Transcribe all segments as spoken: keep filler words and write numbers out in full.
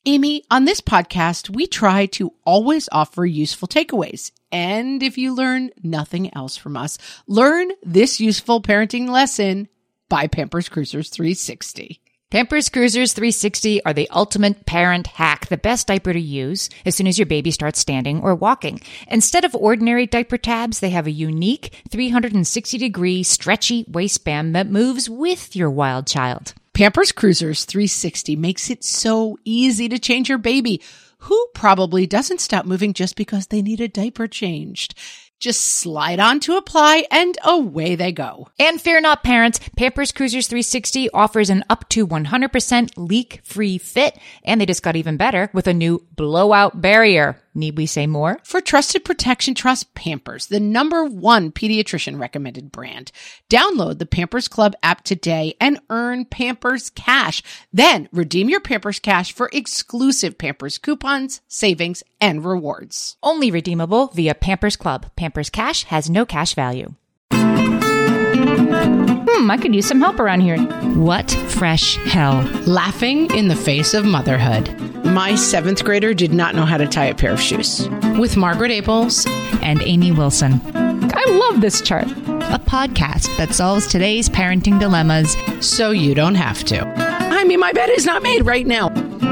Amy, on this podcast, we try to always offer useful takeaways. And if you learn nothing else from us, learn this useful parenting lesson by Pampers Cruisers three sixty. Pampers Cruisers three sixty are the ultimate parent hack, the best diaper to use as soon as your baby starts standing or walking. Instead of ordinary diaper tabs, they have a unique three hundred sixty degree stretchy waistband that moves with your wild child. Pampers Cruisers three sixty makes it so easy to change your baby, who probably doesn't stop moving just because they need a diaper changed. Just slide on to apply and away they go. And fear not, parents, Pampers Cruisers three sixty offers an up to one hundred percent leak-free fit, and they just got even better with a new blowout barrier. Need we say more? For trusted protection, trust Pampers, the number one pediatrician recommended brand. Download the Pampers Club app today and earn Pampers Cash. Then redeem your Pampers Cash for exclusive Pampers coupons, savings, and rewards. Only redeemable via Pampers Club. Pampers Cash has no cash value. Hmm, I could use some help around here. What fresh hell? Laughing in the face of motherhood. My seventh grader did not know how to tie a pair of shoes. With Margaret Abels and Amy Wilson. I love this chart. A podcast that solves today's parenting dilemmas so you don't have to. I mean, my bed is not made right now.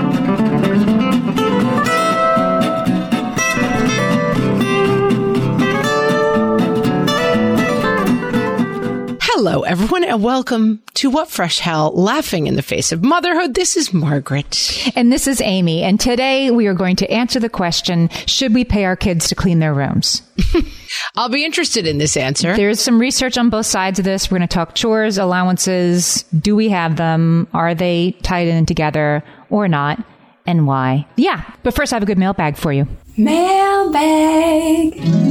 Hello, everyone, and welcome to What Fresh Hell, Laughing in the Face of Motherhood. This is Margaret. And this is Amy. And today we are going to answer the question, should we pay our kids to clean their rooms? I'll be interested in this answer. There's some research on both sides of this. We're going to talk chores, allowances. Do we have them? Are they tied in together or not? And why? Yeah. But first, I have a good mailbag for you. Mailbag.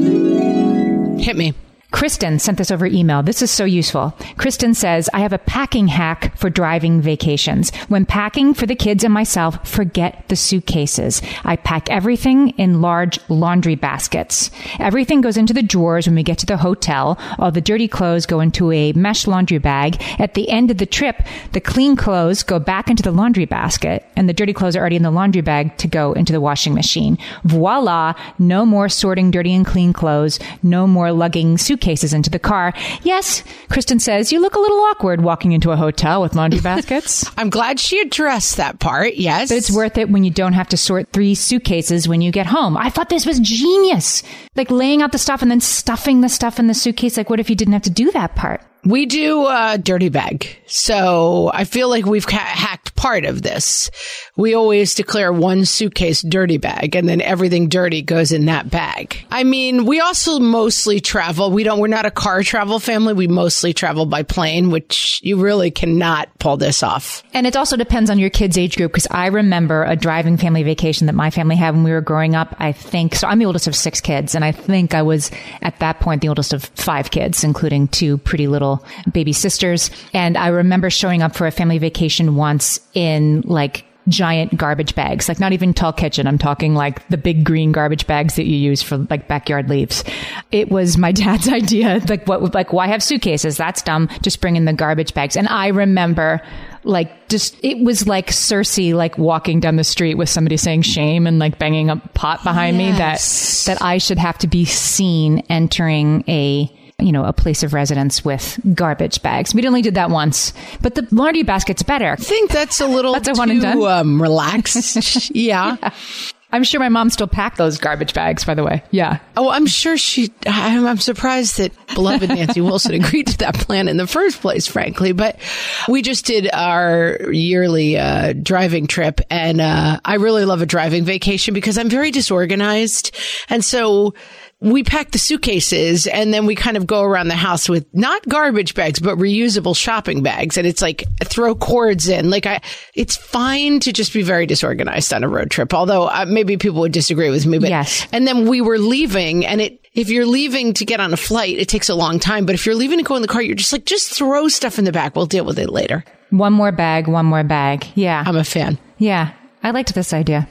Hit me. Kristen sent this over email. This is so useful. Kristen says, I have a packing hack for driving vacations. When packing for the kids and myself, forget the suitcases. I pack everything in large laundry baskets. Everything goes into the drawers when we get to the hotel. All the dirty clothes go into a mesh laundry bag. At the end of the trip, the clean clothes go back into the laundry basket, and the dirty clothes are already in the laundry bag to go into the washing machine. Voila! No more sorting dirty and clean clothes. No more lugging suitcases cases into the car. Yes, Kristen says, you look a little awkward walking into a hotel with laundry baskets. I'm glad she addressed that part, yes. But it's worth it when you don't have to sort three suitcases when you get home. I thought this was genius. Like laying out the stuff and then stuffing the stuff in the suitcase. Like, what if you didn't have to do that part? We do a dirty bag. So I feel like we've ha- hacked part of this. We always declare one suitcase dirty bag and then everything dirty goes in that bag. I mean, we also mostly travel. We don't, we're not a car travel family. We mostly travel by plane, which you really cannot pull this off. And it also depends on your kid's age group, because I remember a driving family vacation that my family had when we were growing up. I think, so I'm the oldest of six kids, and I think I was at that point the oldest of five kids, including two pretty little baby sisters. And I remember showing up for a family vacation once in like giant garbage bags, like not even tall kitchen. I'm talking like the big green garbage bags that you use for like backyard leaves. It was my dad's idea. Like what, like why have suitcases? That's dumb. Just bring in the garbage bags. And I remember like just, it was like Cersei, like walking down the street with somebody saying shame and like banging a pot behind yes. me that, that I should have to be seen entering a, you know, a place of residence with garbage bags. We only did that once, but the laundry basket's better. I think that's a little that's a too one and done. Um, relaxed. yeah. yeah. I'm sure my mom still packed those garbage bags, by the way. Yeah. Oh, I'm sure she, I'm, I'm surprised that beloved Nancy Wilson agreed to that plan in the first place, frankly. But we just did our yearly uh, driving trip, and uh, I really love a driving vacation because I'm very disorganized. And so we pack the suitcases and then we kind of go around the house with not garbage bags, but reusable shopping bags. And it's like throw cords in. Like I, it's fine to just be very disorganized on a road trip. Although uh, maybe people would disagree with me. But yes. And then we were leaving, and it, if you're leaving to get on a flight, it takes a long time. But if you're leaving to go in the car, you're just like, just throw stuff in the back. We'll deal with it later. One more bag, one more bag. Yeah. I'm a fan. Yeah. I liked this idea.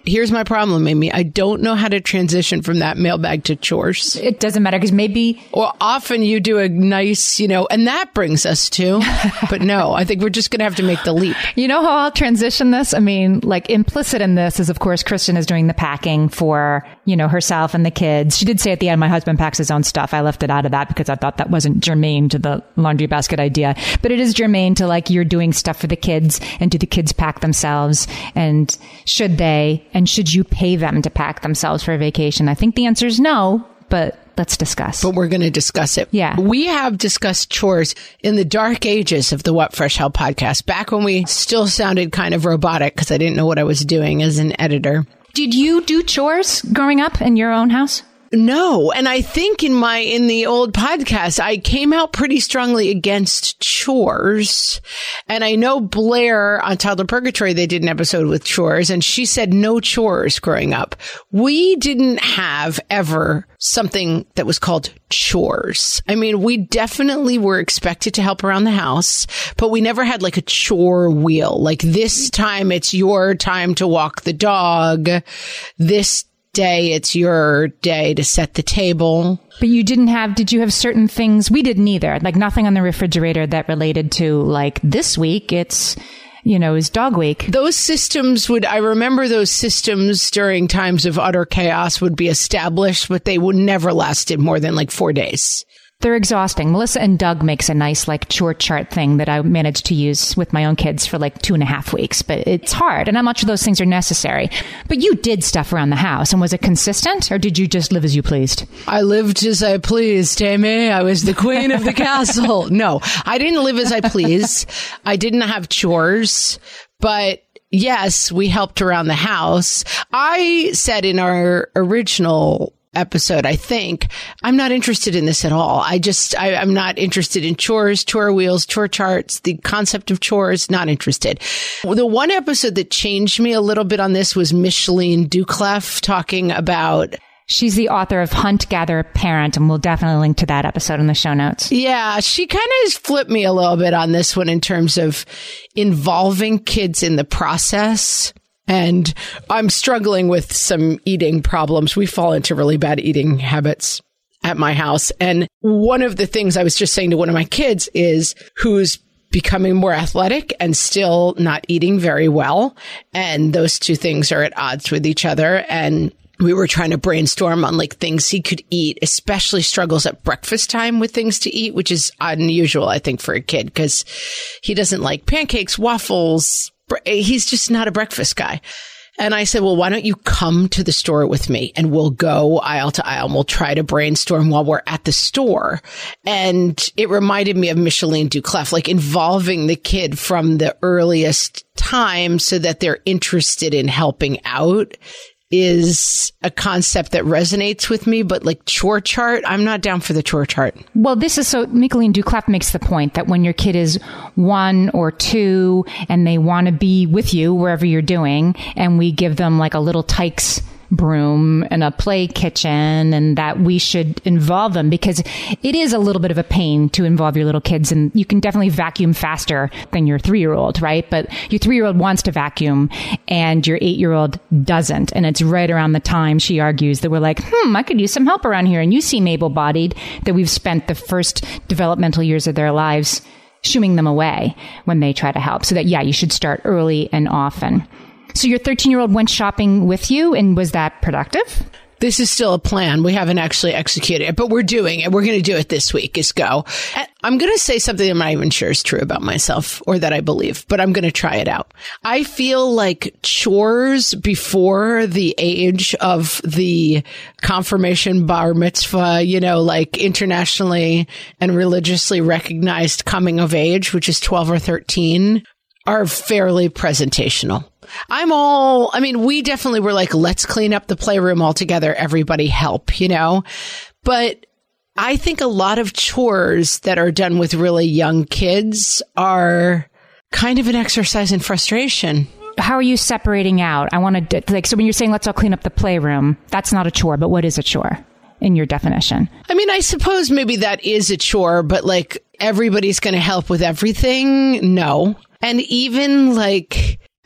here's my problem, Amy. I don't know how to transition from that mailbag to chores. It doesn't matter because maybe... Or often you do a nice, you know, and that brings us to... But no, I think we're just going to have to make the leap. You know how I'll transition this? I mean, like implicit in this is, of course, Kristen is doing the packing for, you know, herself and the kids. She did say at the end, my husband packs his own stuff. I left it out of that because I thought that wasn't germane to the laundry basket idea. But it is germane to like you're doing stuff for the kids, and do the kids pack themselves, and should they, and should you pay them to pack themselves for a vacation? I think the answer is no, but let's discuss. But we're going to discuss it. Yeah. We have discussed chores in the dark ages of the What Fresh Hell podcast, back when we still sounded kind of robotic because I didn't know what I was doing as an editor. Did you do chores growing up in your own house? No. And I think in my, in the old podcast, I came out pretty strongly against chores. And I know Blair on Toddler Purgatory, they did an episode with chores, and she said no chores growing up. We didn't have ever something that was called chores. I mean, we definitely were expected to help around the house, but we never had like a chore wheel. Like this time it's your time to walk the dog. This day it's your day to set the table. But you didn't have, did you have certain things? We didn't either. Like nothing on the refrigerator that related to like this week it's, you know, is dog week. Those systems would, I remember those systems during times of utter chaos would be established, but they would never lasted more than like four days. They're exhausting. Melissa and Doug makes a nice like chore chart thing that I managed to use with my own kids for like two and a half weeks, but it's hard and not much of those things are necessary. But you did stuff around the house, and was it consistent, or did you just live as you pleased? I lived as I pleased, Amy. I was the queen of the castle. No, I didn't live as I pleased. I didn't have chores, but yes, we helped around the house. I said in our original episode, I think, I'm not interested in this at all. I just, I, I'm not interested in chores, chore wheels, chore charts, the concept of chores, not interested. The one episode that changed me a little bit on this was Micheline Duclef talking about... She's the author of Hunt, Gather, Parent, and we'll definitely link to that episode in the show notes. Yeah, she kind of flipped me a little bit on this one in terms of involving kids in the process. And I'm struggling with some eating problems. We fall into really bad eating habits at my house. And one of the things I was just saying to one of my kids is who's becoming more athletic and still not eating very well. And those two things are at odds with each other. And we were trying to brainstorm on like things he could eat, especially struggles at breakfast time with things to eat, which is unusual, I think, for a kid because he doesn't like pancakes, waffles. He's just not a breakfast guy. And I said, well, why don't you come to the store with me and we'll go aisle to aisle and we'll try to brainstorm while we're at the store. And it reminded me of Micheline Duclef, like involving the kid from the earliest time so that they're interested in helping out is a concept that resonates with me, but like chore chart, I'm not down for the chore chart. Well, this is so, Micheline Duclef makes the point that when your kid is one or two and they want to be with you wherever you're doing, and we give them like a little Tykes broom and a play kitchen, and that we should involve them because it is a little bit of a pain to involve your little kids, and you can definitely vacuum faster than your three-year-old, right? But your three-year-old wants to vacuum and your eight-year-old doesn't. And it's right around the time, she argues, that we're like, hmm, I could use some help around here. And you seem able-bodied, that we've spent the first developmental years of their lives shooing them away when they try to help. So that, yeah, you should start early and often. So your thirteen-year-old went shopping with you, and was that productive? This is still a plan. We haven't actually executed it, but we're doing it. We're going to do it this week is go. And I'm going to say something I'm not even sure is true about myself or that I believe, but I'm going to try it out. I feel like chores before the age of the confirmation, bar mitzvah, you know, like internationally and religiously recognized coming of age, which is twelve or thirteen, are fairly presentational. I'm all, I mean, we definitely were like, let's clean up the playroom all together. Everybody help, you know, but I think a lot of chores that are done with really young kids are kind of an exercise in frustration. How are you separating out? I want to, like, so when you're saying, let's all clean up the playroom, that's not a chore, but what is a chore in your definition? I mean, I suppose maybe that is a chore, but like everybody's going to help with everything. No. And even like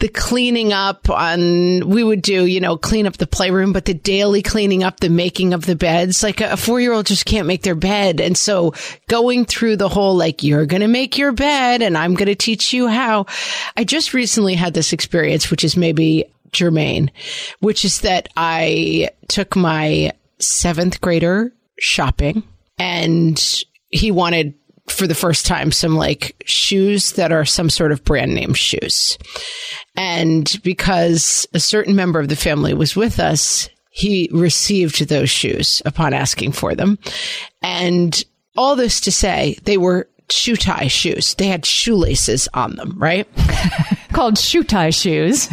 the cleaning up on, we would do, you know, clean up the playroom, but the daily cleaning up, the making of the beds, like a four-year-old just can't make their bed. And so going through the whole, like, you're going to make your bed and I'm going to teach you how. I just recently had this experience, which is maybe germane, which is that I took my seventh grader shopping and he wanted for the first time some like shoes that are some sort of brand name shoes. And because a certain member of the family was with us, he received those shoes upon asking for them. And all this to say, they were shoe tie shoes. They had shoelaces on them, right? Called shoe tie shoes.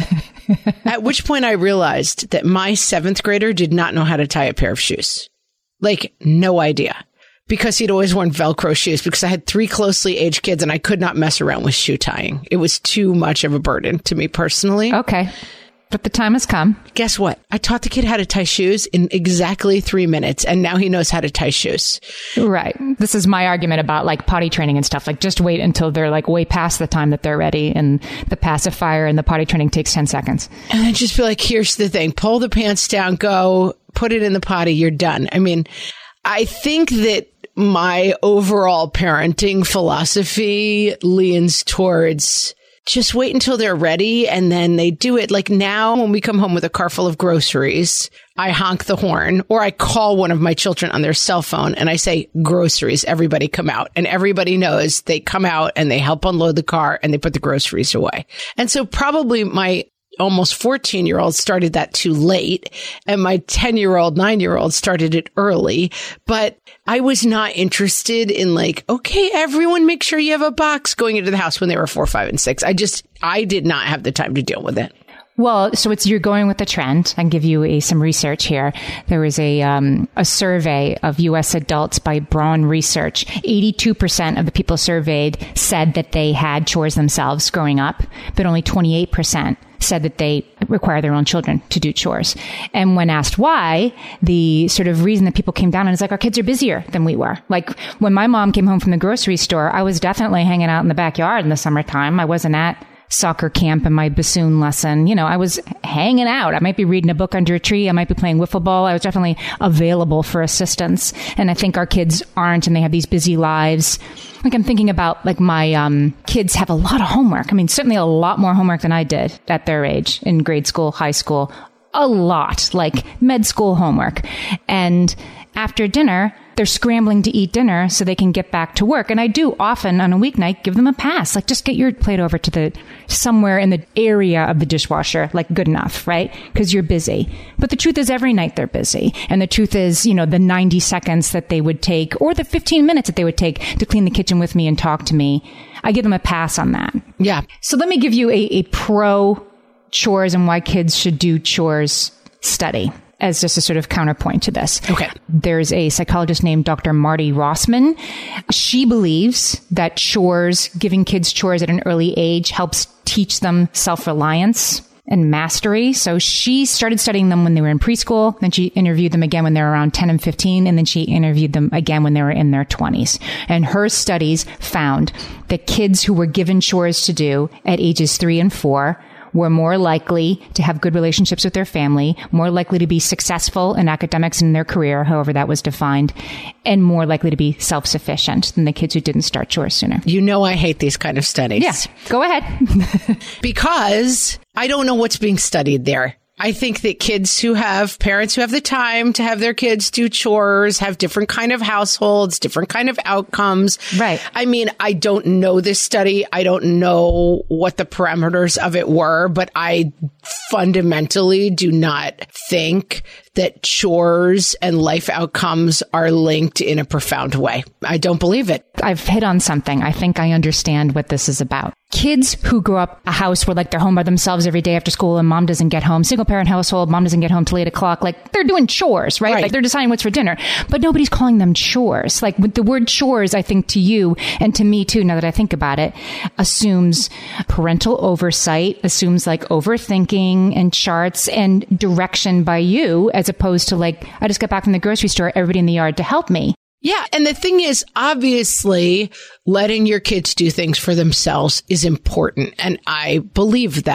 At which point I realized that my seventh grader did not know how to tie a pair of shoes. Like, no idea. Because he'd always worn Velcro shoes, because I had three closely aged kids and I could not mess around with shoe tying. It was too much of a burden to me personally. Okay. But the time has come. Guess what? I taught the kid how to tie shoes in exactly three minutes, and now he knows how to tie shoes. Right. This is my argument about like potty training and stuff. Like, just wait until they're like way past the time that they're ready, and the pacifier and the potty training takes ten seconds. And I just feel like, here's the thing. Pull the pants down, go, put it in the potty, you're done. I mean, I think that my overall parenting philosophy leans towards just wait until they're ready and then they do it. Like now, when we come home with a car full of groceries, I honk the horn or I call one of my children on their cell phone and I say, groceries, everybody come out. And everybody knows they come out and they help unload the car and they put the groceries away. And so probably my almost fourteen year old started that too late. And my ten year old, nine year old started it early. But I was not interested in like, okay, everyone make sure you have a box going into the house when they were four, five, and six. I just, I did not have the time to deal with it. Well, so it's, you're going with the trend. I can give you a, some research here. There was a, um, a survey of U S adults by Braun Research. eighty-two percent of the people surveyed said that they had chores themselves growing up, but only twenty-eight percent said that they require their own children to do chores. And when asked why, the sort of reason that people came down on is like, our kids are busier than we were. Like when my mom came home from the grocery store, I was definitely hanging out in the backyard in the summertime. I wasn't at soccer camp and my bassoon lesson. You know, I was hanging out. I might be reading a book under a tree. I might be playing wiffle ball. I was definitely available for assistance. And I think our kids aren't, and they have these busy lives. Like I'm thinking about like my um, kids have a lot of homework. I mean, certainly a lot more homework than I did at their age in grade school, high school. A lot, like med school homework. And after dinner, they're scrambling to eat dinner so they can get back to work. And I do often on a weeknight give them a pass. Like just get your plate over to the somewhere in the area of the dishwasher, like good enough, right? Because you're busy. But the truth is every night they're busy. And the truth is, you know, the ninety seconds that they would take or the fifteen minutes that they would take to clean the kitchen with me and talk to me, I give them a pass on that. Yeah. So let me give you a, a pro chores and why kids should do chores study as just a sort of counterpoint to this. Okay. There's a psychologist named Doctor Marty Rossman. She believes that chores, giving kids chores at an early age helps teach them self-reliance and mastery. So she started studying them when they were in preschool. Then she interviewed them again when they were around ten and fifteen. And then she interviewed them again when they were in their twenties. And her studies found that kids who were given chores to do at ages three and four were more likely to have good relationships with their family, more likely to be successful in academics and in their career, however that was defined, and more likely to be self-sufficient than the kids who didn't start chores sooner. You know I hate these kind of studies. Yeah, go ahead. Because I don't know what's being studied there. I think that kids who have parents who have the time to have their kids do chores, have different kind of households, different kind of outcomes. Right. I mean, I don't know this study. I don't know what the parameters of it were, but I fundamentally do not think that chores and life outcomes are linked in a profound way. I don't believe it. I've hit on something. I think I understand what this is about. Kids who grow up a house where like they're home by themselves every day after school and mom doesn't get home, single parent household, mom doesn't get home till eight o'clock, like they're doing chores, right? Right. Like they're deciding what's for dinner, but nobody's calling them chores. Like with the word chores, I think to you and to me too, now that I think about it, assumes parental oversight, assumes like overthinking and charts and direction by you, as opposed to like, I just got back from the grocery store, everybody in the yard to help me. Yeah. And the thing is, obviously, letting your kids do things for themselves is important. And I believe that.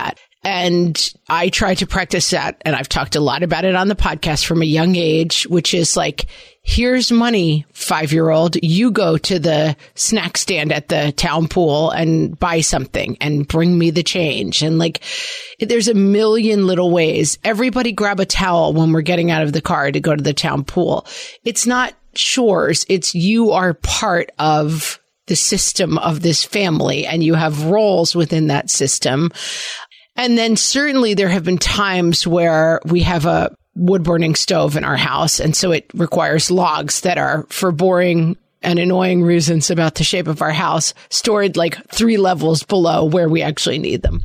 And I try to practice that. And I've talked a lot about it on the podcast from a young age, which is like, here's money, five-year-old. You go to the snack stand at the town pool and buy something and bring me the change. And like, there's a million little ways. Everybody grab a towel when we're getting out of the car to go to the town pool. It's not chores. It's you are part of the system of this family and you have roles within that system. And then certainly there have been times where we have a wood burning stove in our house. And so it requires logs that are, for boring and annoying reasons about the shape of our house, stored like three levels below where we actually need them.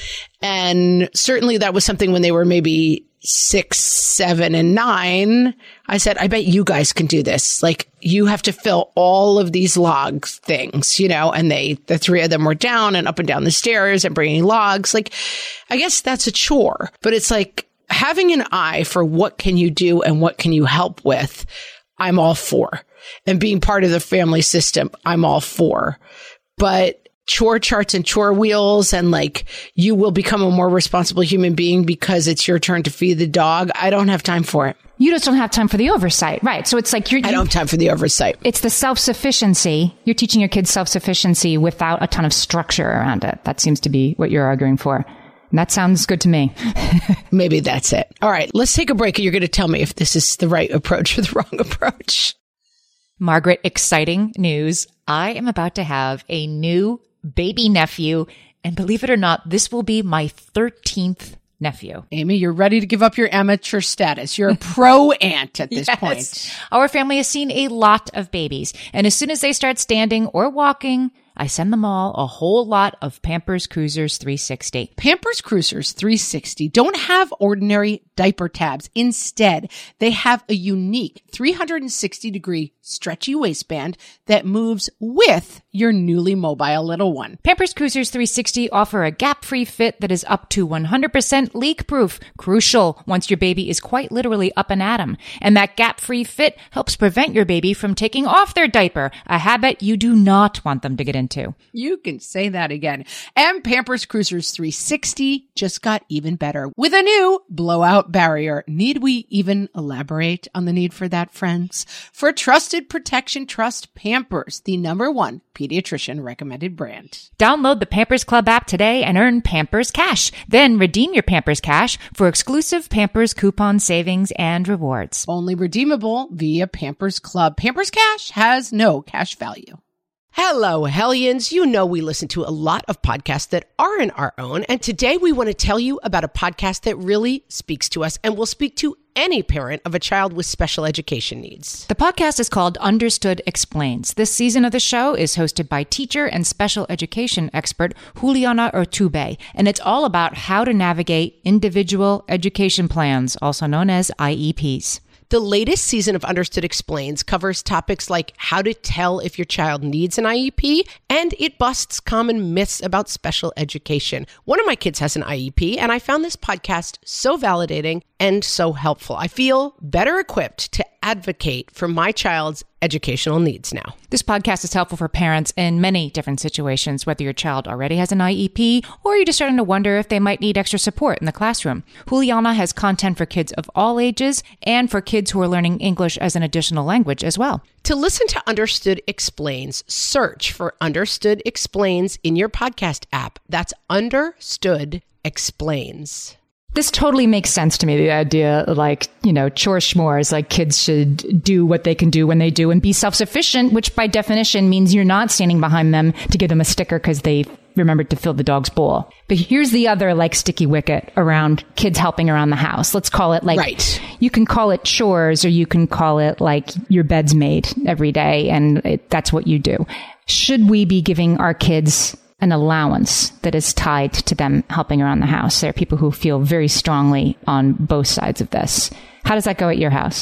And certainly that was something when they were maybe six, seven, and nine. I said, I bet you guys can do this. Like, you have to fill all of these log things, you know, and they, the three of them were down and up and down the stairs and bringing logs. Like, I guess that's a chore, but it's like having an eye for what can you do and what can you help with. I'm all for. And being part of the family system, I'm all for. But chore charts and chore wheels and like, you will become a more responsible human being because it's your turn to feed the dog. I don't have time for it. You just don't have time for the oversight. Right. So it's like you're, you, I don't have time for the oversight. It's the self-sufficiency. You're teaching your kids self-sufficiency without a ton of structure around it. That seems to be what you're arguing for. And that sounds good to me. Maybe that's it. All right. Let's take a break and you're going to tell me if this is the right approach or the wrong approach. Margaret, exciting news. I am about to have a new baby nephew. And believe it or not, this will be my thirteenth nephew. Amy, you're ready to give up your amateur status. You're a pro aunt at this yes. point. Our family has seen a lot of babies. And as soon as they start standing or walking, I send them all a whole lot of Pampers Cruisers three sixty. Pampers Cruisers three sixty don't have ordinary diaper tabs. Instead, they have a unique three sixty degree stretchy waistband that moves with your newly mobile little one. Pampers Cruisers three sixty offer a gap-free fit that is up to one hundred percent leak-proof. Crucial once your baby is quite literally up and at 'em. And that gap-free fit helps prevent your baby from taking off their diaper, a habit you do not want them to get into. Into. You can say that again. And Pampers Cruisers three sixty just got even better with a new blowout barrier. Need we even elaborate on the need for that, friends? For trusted protection, trust Pampers, the number one pediatrician recommended brand. Download the Pampers Club app today and earn Pampers Cash. Then redeem your Pampers Cash for exclusive Pampers coupon savings and rewards. Only redeemable via Pampers Club. Pampers Cash has no cash value. Hello, Hellions. You know we listen to a lot of podcasts that aren't our own, and today we want to tell you about a podcast that really speaks to us and will speak to any parent of a child with special education needs. The podcast is called Understood Explains. This season of the show is hosted by teacher and special education expert Juliana Urtubey, and it's all about how to navigate individual education plans, also known as I E Ps. The latest season of Understood Explains covers topics like how to tell if your child needs an I E P, and it busts common myths about special education. One of my kids has an I E P, and I found this podcast so validating and so helpful. I feel better equipped to advocate for my child's educational needs now. This podcast is helpful for parents in many different situations, whether your child already has an I E P or you're just starting to wonder if they might need extra support in the classroom. Juliana has content for kids of all ages and for kids who are learning English as an additional language as well. To listen to Understood Explains, search for Understood Explains in your podcast app. That's Understood Explains. This totally makes sense to me, the idea like, you know, chore schmores, like kids should do what they can do when they do and be self-sufficient, which by definition means you're not standing behind them to give them a sticker because they remembered to fill the dog's bowl. But here's the other like sticky wicket around kids helping around the house. Let's call it like, right. You can call it chores or you can call it like your bed's made every day and it, that's what you do. Should we be giving our kids an allowance that is tied to them helping around the house? There are people who feel very strongly on both sides of this. How does that go at your house?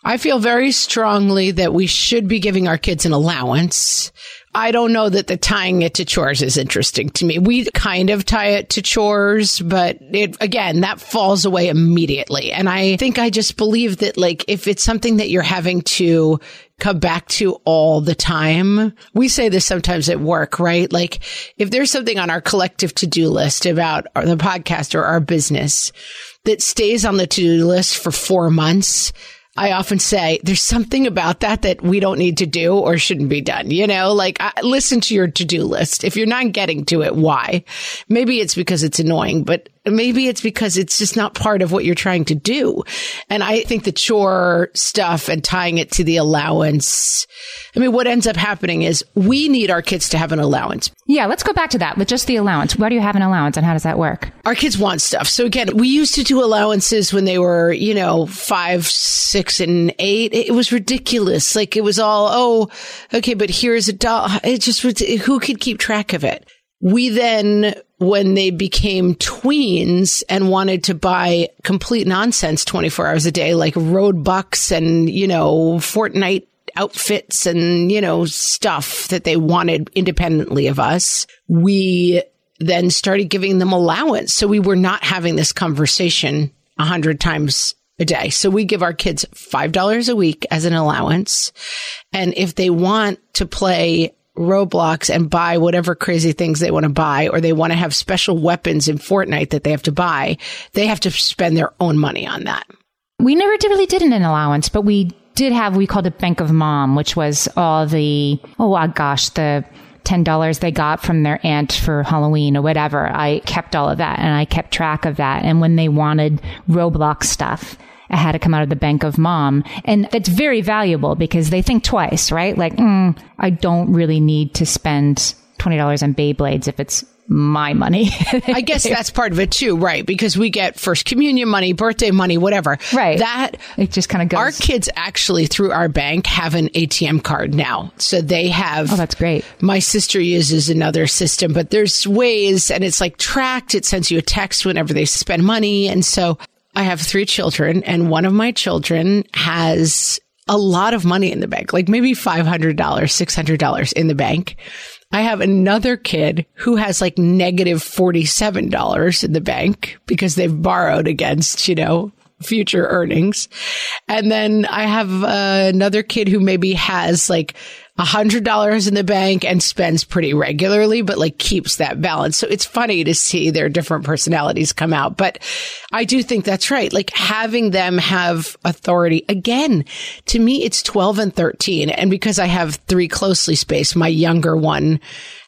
I feel very strongly that we should be giving our kids an allowance. I don't know that the tying it to chores is interesting to me. We kind of tie it to chores, but it, again, that falls away immediately. And I think I just believe that, like, if it's something that you're having to come back to all the time, we say this sometimes at work, right? Like, if there's something on our collective to-do list about the podcast or our business that stays on the to-do list for four months, I often say there's something about that that we don't need to do or shouldn't be done. You know, like, I, listen to your to-do list. If you're not getting to it, why? Maybe it's because it's annoying, but maybe it's because it's just not part of what you're trying to do. And I think the chore stuff and tying it to the allowance, I mean, what ends up happening is we need our kids to have an allowance. Yeah, let's go back to that with just the allowance. Why do you have an allowance and how does that work? Our kids want stuff. So again, we used to do allowances when they were, you know, five, six, and eight. It was ridiculous. Like, it was all, oh, okay, but here's a doll. It just was, who could keep track of it? We then, when they became tweens and wanted to buy complete nonsense twenty-four hours a day, like road bucks and, you know, Fortnite outfits and, you know, stuff that they wanted independently of us, we then started giving them allowance. So we were not having this conversation a hundred times a day. So we give our kids five dollars a week as an allowance. And if they want to play Roblox and buy whatever crazy things they want to buy, or they want to have special weapons in Fortnite that they have to buy, they have to spend their own money on that. We never did, really did an allowance, but we did have, we called it Bank of Mom, which was all the, oh gosh, the ten dollars they got from their aunt for Halloween or whatever. I kept all of that and I kept track of that. And when they wanted Roblox stuff, it had to come out of the Bank of Mom. And it's very valuable because they think twice, right? Like, mm, I don't really need to spend twenty dollars on Beyblades if it's my money. I guess that's part of it too, right? Because we get first communion money, birthday money, whatever. Right. That it just kind of goes. Our kids actually, through our bank, have an A T M card now. So they have. Oh, that's great. My sister uses another system, but there's ways, and it's like tracked. It sends you a text whenever they spend money. And so I have three children, and one of my children has a lot of money in the bank, like maybe five hundred dollars, six hundred dollars in the bank. I have another kid who has like negative forty-seven dollars in the bank because they've borrowed against, you know, future earnings. And then I have uh, another kid who maybe has like one hundred dollars in the bank and spends pretty regularly, but like keeps that balance. So it's funny to see their different personalities come out. But I do think that's right. Like having them have authority. Again, to me, it's twelve and thirteen. And because I have three closely spaced, my younger one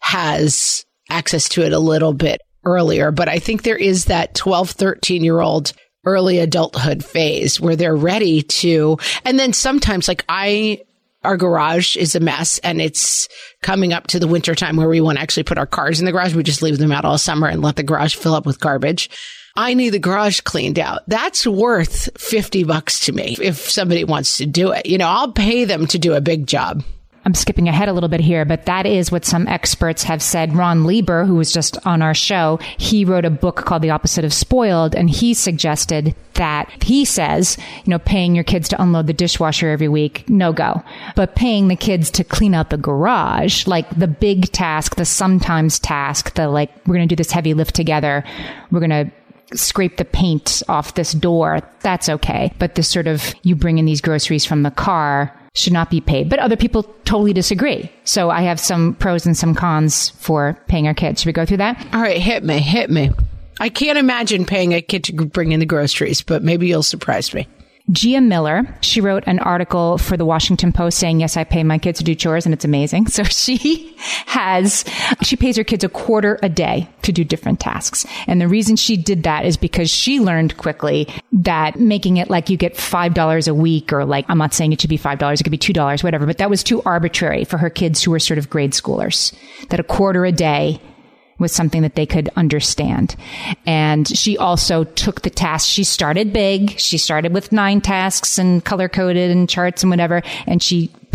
has access to it a little bit earlier. But I think there is that twelve, thirteen year old early adulthood phase where they're ready to. And then sometimes like I, our garage is a mess and it's coming up to the winter time where we want to actually put our cars in the garage. We just leave them out all summer and let the garage fill up with garbage. I need the garage cleaned out. That's worth fifty bucks to me if somebody wants to do it. You know, I'll pay them to do a big job. I'm skipping ahead a little bit here, but that is what some experts have said. Ron Lieber, who was just on our show, he wrote a book called The Opposite of Spoiled, and he suggested that he says, you know, paying your kids to unload the dishwasher every week, no go. But paying the kids to clean out the garage, like the big task, the sometimes task, the like, we're going to do this heavy lift together, we're going to scrape the paint off this door, that's okay. But this sort of, you bring in these groceries from the car, should not be paid. But other people totally disagree. So I have some pros and some cons for paying our kids. Should we go through that? All right, hit me, hit me. I can't imagine paying a kid to bring in the groceries, but maybe you'll surprise me. Gia Miller, she wrote an article for the Washington Post saying, yes, I pay my kids to do chores, and it's amazing. So she has, she pays her kids a quarter a day to do different tasks. And the reason she did that is because she learned quickly that making it like you get five dollars a week, or like, I'm not saying it should be five dollars, it could be two dollars, whatever, but that was too arbitrary for her kids who were sort of grade schoolers, that a quarter a day was something that they could understand. And she also took the task. She started big. She started with nine tasks and color coded and charts and whatever. And she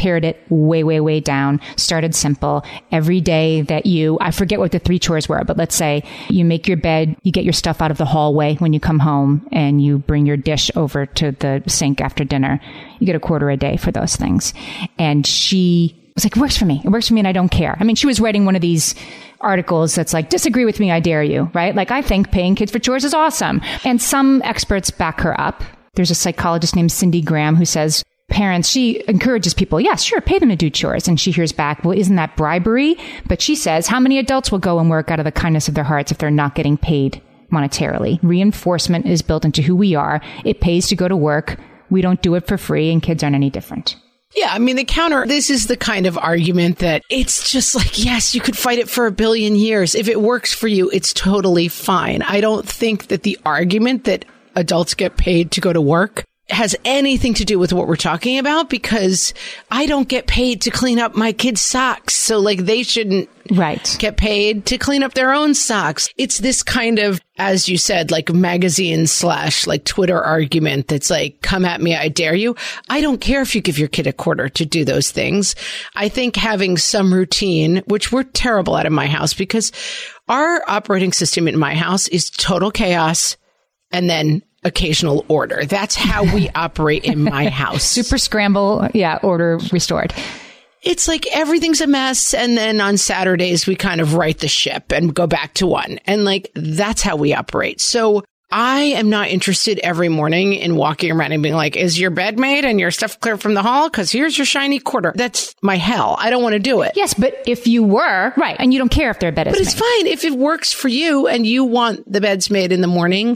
pared it way, way, way down, started simple. Every day that you, I forget what the three chores were, but let's say you make your bed, you get your stuff out of the hallway when you come home, and you bring your dish over to the sink after dinner. You get a quarter a day for those things. And she was like, it works for me. It works for me and I don't care. I mean, she was writing one of these articles that's like, disagree with me, I dare you, right? Like, I think paying kids for chores is awesome. And some experts back her up. There's a psychologist named Cindy Graham who says, parents, she encourages people, yes, sure, pay them to do chores. And she hears back, well, isn't that bribery? But she says, how many adults will go and work out of the kindness of their hearts if they're not getting paid monetarily? Reinforcement is built into who we are. It pays to go to work. We don't do it for free, and kids aren't any different. Yeah, I mean, the counter, this is the kind of argument that it's just like, yes, you could fight it for a billion years. If it works for you, it's totally fine. I don't think that the argument that adults get paid to go to work has anything to do with what we're talking about, because I don't get paid to clean up my kids' socks. So like, they shouldn't right. get paid to clean up their own socks. It's this kind of, as you said, like magazine slash like Twitter argument that's like, come at me, I dare you. I don't care if you give your kid a quarter to do those things. I think having some routine, which we're terrible at in my house, because our operating system in my house is total chaos and then occasional order. That's how we operate in my house. Super scramble. Yeah. Order restored. It's like everything's a mess. And then on Saturdays, we kind of right the ship and go back to one. And like, that's how we operate. So I am not interested every morning in walking around and being like, is your bed made and your stuff clear from the hall? Because here's your shiny quarter. That's my hell. I don't want to do it. Yes, but if you were, right, and you don't care if their bed is made. But made. it's fine. If it works for you and you want the beds made in the morning,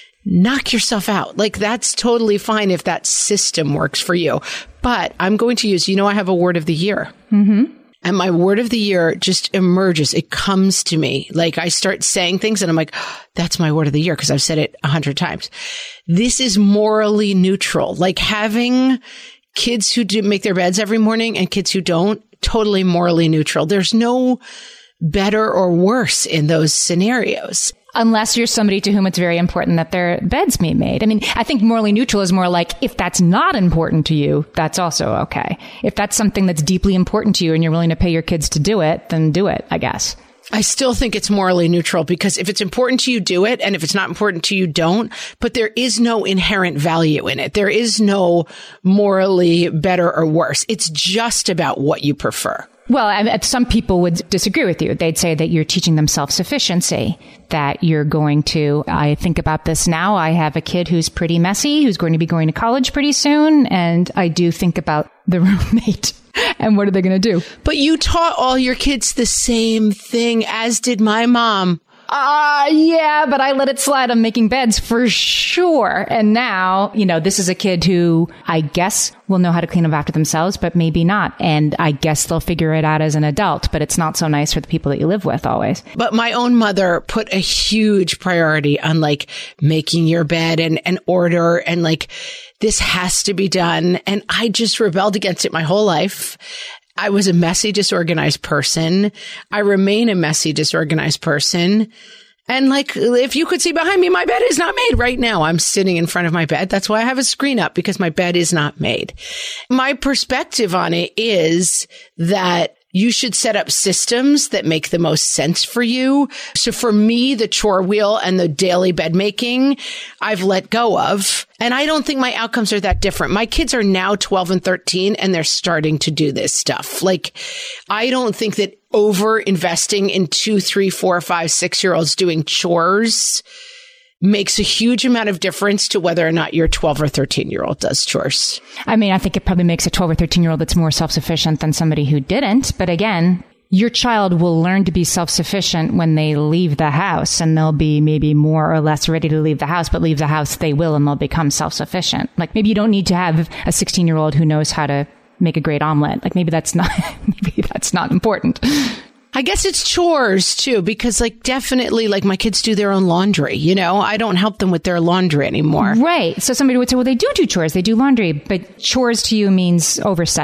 knock yourself out. Like, that's totally fine if that system works for you. But I'm going to use, you know, I have a word of the year. Mm-hmm. And my word of the year just emerges. It comes to me. Like, I start saying things and I'm like, oh, that's my word of the year, because I've said it a hundred times. This is morally neutral. Like, having kids who do make their beds every morning and kids who don't, totally morally neutral. There's no better or worse in those scenarios. Unless you're somebody to whom it's very important that their beds be made. I mean, I think morally neutral is more like, if that's not important to you, that's also okay. If that's something that's deeply important to you and you're willing to pay your kids to do it, then do it, I guess. I still think it's morally neutral, because if it's important to you, do it. And if it's not important to you, don't. But there is no inherent value in it. There is no morally better or worse. It's just about what you prefer. Well, I, some people would disagree with you. They'd say that you're teaching them self-sufficiency, that you're going to, I think about this now. I have a kid who's pretty messy, who's going to be going to college pretty soon. And I do think about the roommate and what are they going to do? But you taught all your kids the same thing, as did my mom. Ah, uh, yeah, but I let it slide on making beds for sure. And now, you know, this is a kid who I guess will know how to clean up after themselves, but maybe not. And I guess they'll figure it out as an adult, but it's not so nice for the people that you live with always. But my own mother put a huge priority on like making your bed and, and order, and like, this has to be done. And I just rebelled against it my whole life. I was a messy, disorganized person. I remain a messy, disorganized person. And like, if you could see behind me, my bed is not made right now. I'm sitting in front of my bed. That's why I have a screen up, because my bed is not made. My perspective on it is that you should set up systems that make the most sense for you. So for me, the chore wheel and the daily bed making, I've let go of. And I don't think my outcomes are that different. My kids are now twelve and thirteen, and they're starting to do this stuff. Like, I don't think that over investing in two, three, four, five, six year olds doing chores makes a huge amount of difference to whether or not your twelve or thirteen year old does chores. I mean, I think it probably makes a twelve or thirteen year old that's more self-sufficient than somebody who didn't. But again, your child will learn to be self-sufficient when they leave the house, and they'll be maybe more or less ready to leave the house, but leave the house they will, and they'll become self-sufficient. Like, maybe you don't need to have a sixteen year old who knows how to make a great omelet. Like, maybe that's not, maybe that's not important. I guess it's chores too, because like, definitely, like, my kids do their own laundry. You know, I don't help them with their laundry anymore. Right. So somebody would say, well, they do do chores. They do laundry, but chores to you means oversight.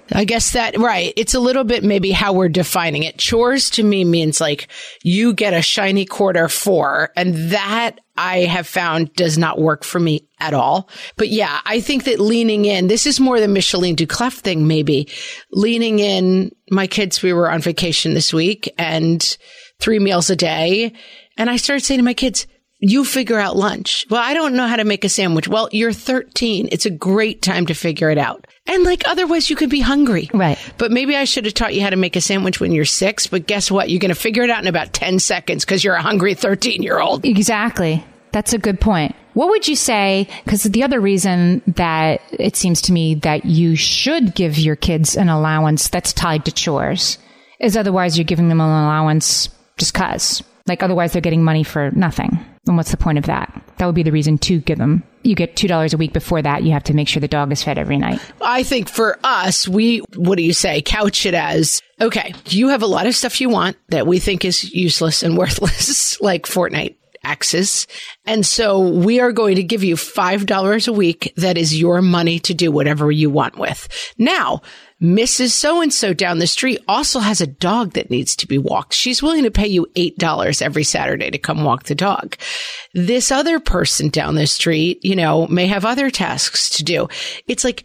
I guess that, right. It's a little bit maybe how we're defining it. Chores to me means like you get a shiny quarter for, and that I have found does not work for me at all. But yeah, I think that leaning in, this is more the Micheline Duclef thing, maybe. Leaning in, my kids, we were on vacation this week and three meals a day. And I started saying to my kids, you figure out lunch. Well, I don't know how to make a sandwich. Well, you're thirteen. It's a great time to figure it out. And like, otherwise you could be hungry. Right. But maybe I should have taught you how to make a sandwich when you're six. But guess what? You're going to figure it out in about ten seconds because you're a hungry thirteen year old. Exactly. That's a good point. What would you say? Because the other reason that it seems to me that you should give your kids an allowance that's tied to chores is otherwise you're giving them an allowance just cause. Like otherwise they're getting money for nothing. And what's the point of that? That would be the reason to give them. You get two dollars a week. Before that, you have to make sure the dog is fed every night. I think for us, we, what do you say? Couch it as, okay, you have a lot of stuff you want that we think is useless and worthless, like Fortnite axes. And so we are going to give you five dollars a week. That is your money to do whatever you want with. Now, Missus So-and-so down the street also has a dog that needs to be walked. She's willing to pay you eight dollars every Saturday to come walk the dog. This other person down the street, you know, may have other tasks to do. It's like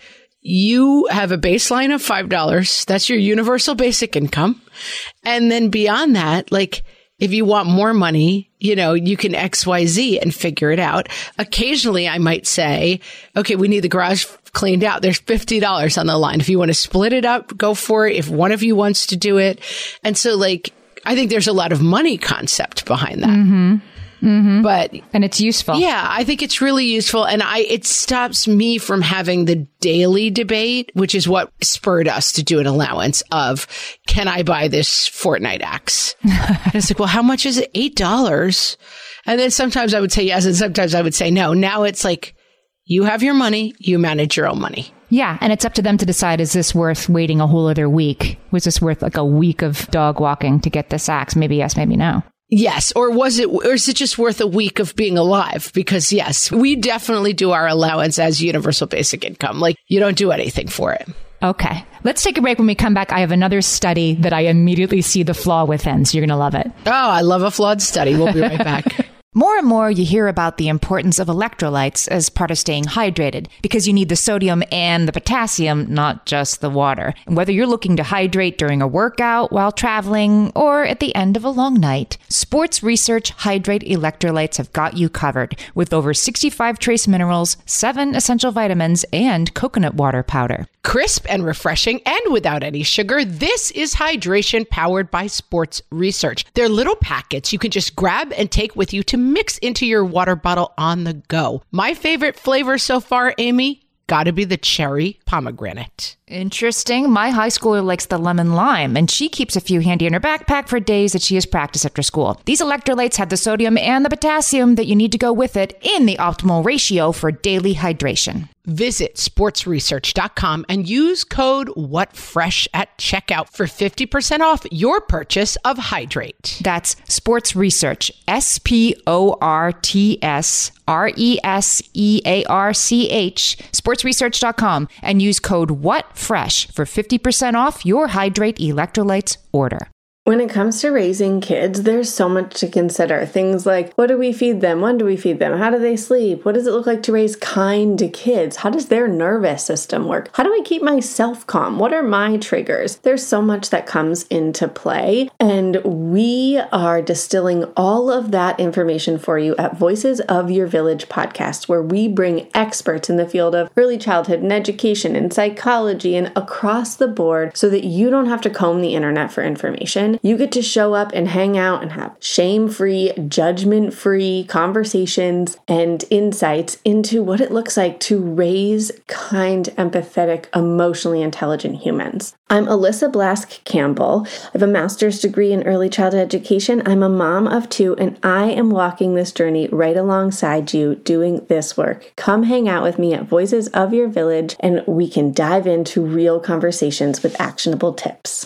you have a baseline of five dollars. That's your universal basic income. And then beyond that, like, if you want more money, you know, you can X Y Z and figure it out. Occasionally, I might say, okay, we need the garage cleaned out. There's fifty dollars on the line. If you want to split it up, go for it. If one of you wants to do it. And so, like, I think there's a lot of money concept behind that. Mm-hmm. Mm-hmm. But, and it's useful. Yeah, I think it's really useful. And I, it stops me from having the daily debate, which is what spurred us to do an allowance of, can I buy this Fortnite axe? And it's like, well, how much is it? eight dollars. And then sometimes I would say yes. And sometimes I would say no. Now it's like, you have your money, you manage your own money. Yeah. And it's up to them to decide, is this worth waiting a whole other week? Was this worth like a week of dog walking to get this axe? Maybe yes, maybe no. Yes. Or was it, or is it just worth a week of being alive? Because yes, we definitely do our allowance as universal basic income. Like, you don't do anything for it. Okay. Let's take a break. When we come back, I have another study that I immediately see the flaw within. So you're going to love it. Oh, I love a flawed study. We'll be right back. More and more, you hear about the importance of electrolytes as part of staying hydrated, because you need the sodium and the potassium, not just the water. And whether you're looking to hydrate during a workout, while traveling, or at the end of a long night, Sports Research Hydrate Electrolytes have got you covered with over sixty-five trace minerals, seven essential vitamins, and coconut water powder. Crisp and refreshing and without any sugar, this is hydration powered by Sports Research. They're little packets you can just grab and take with you to mix into your water bottle on the go. My favorite flavor so far, Amy, gotta be the cherry pomegranate. Interesting. My high schooler likes the lemon lime, and she keeps a few handy in her backpack for days that she has practice after school. These electrolytes have the sodium and the potassium that you need to go with it in the optimal ratio for daily hydration. Visit sports research dot com and use code WhatFresh at checkout for fifty percent off your purchase of Hydrate. That's Sports Research, S P O R T S R E S E A R C H, sports research dot com, and use code WhatFresh for fifty percent off your Hydrate electrolytes order. When it comes to raising kids, there's so much to consider. Things like, what do we feed them? When do we feed them? How do they sleep? What does it look like to raise kind kids? How does their nervous system work? How do I keep myself calm? What are my triggers? There's so much that comes into play, and we are distilling all of that information for you at Voices of Your Village podcast, where we bring experts in the field of early childhood and education and psychology and across the board so that you don't have to comb the internet for information. You get to show up and hang out and have shame-free, judgment-free conversations and insights into what it looks like to raise kind, empathetic, emotionally intelligent humans. I'm Alyssa Blask Campbell. I have a master's degree in early childhood education. I'm a mom of two, and I am walking this journey right alongside you doing this work. Come hang out with me at Voices of Your Village, and we can dive into real conversations with actionable tips.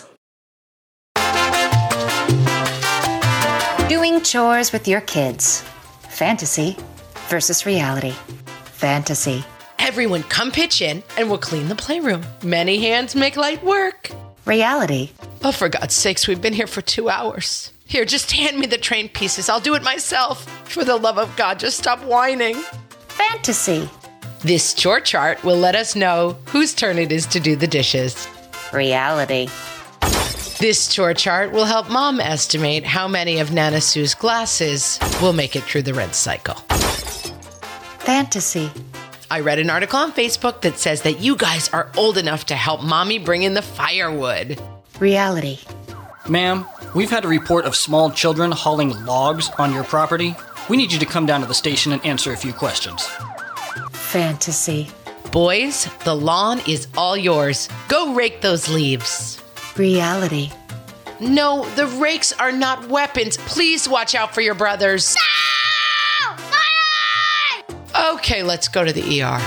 Doing chores with your kids. Fantasy versus reality. Fantasy. Everyone come pitch in and we'll clean the playroom. Many hands make light work. Reality. Oh, for God's sakes, we've been here for two hours. Here, just hand me the train pieces. I'll do it myself. For the love of God, just stop whining. Fantasy. This chore chart will let us know whose turn it is to do the dishes. Reality. This chore chart will help Mom estimate how many of Nana Sue's glasses will make it through the rinse cycle. Fantasy. I read an article on Facebook that says that you guys are old enough to help Mommy bring in the firewood. Reality. Ma'am, we've had a report of small children hauling logs on your property. We need you to come down to the station and answer a few questions. Fantasy. Boys, the lawn is all yours. Go rake those leaves. Reality. No, the rakes are not weapons. Please watch out for your brothers. No! Fire! Okay, let's go to the E R.